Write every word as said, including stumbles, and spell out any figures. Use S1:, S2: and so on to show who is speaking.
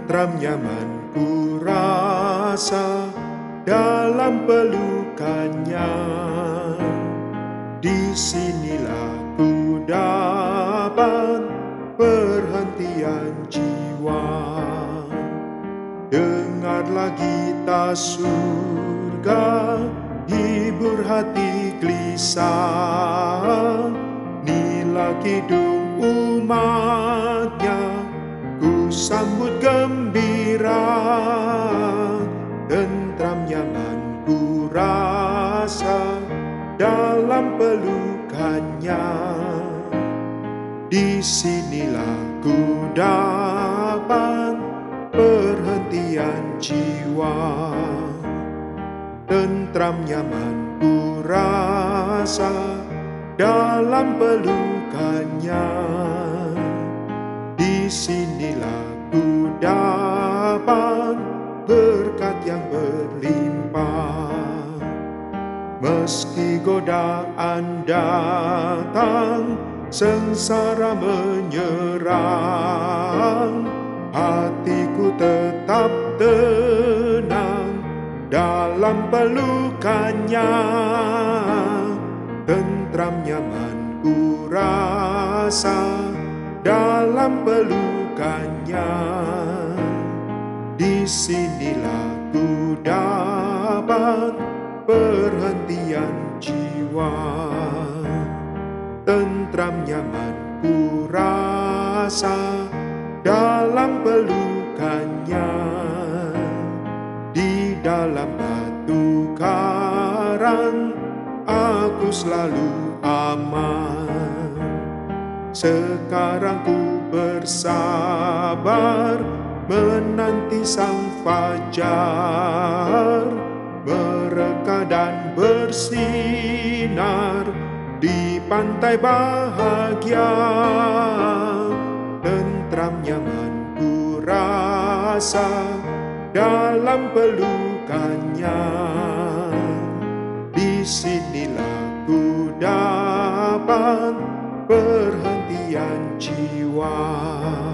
S1: Tentram nyaman ku rasa dalam pelukannya. Disinilah ku dapat perhentian jiwa. Dengarlah gita surga, hibur hati gelisah. Inilah kidung umatnya, ku sambut gembira. Tentram nyaman ku rasa dalam pelukannya. Disinilah ku dapat perhentian jiwa. Tentram nyaman ku rasa dalam pelukannya. Disinilah ku dapat berkat yang berlimpah. Meski godaan datang, sengsara menyerang, hatiku tetap tenang dalam pelukannya. Tentram nyaman ku rasa dalam pelukannya. Disinilah ku dapat perhentian jiwa. Tentram nyaman ku rasa dalam pelukannya. Di dalam batu karang aku selalu aman. Sekarang ku bersabar menanti sang fajar, mereka dan bersinar di pantai bahagia. Tentram nyaman ku rasa dalam pelukannya. Disinilah ku dapat perhentian jiwa.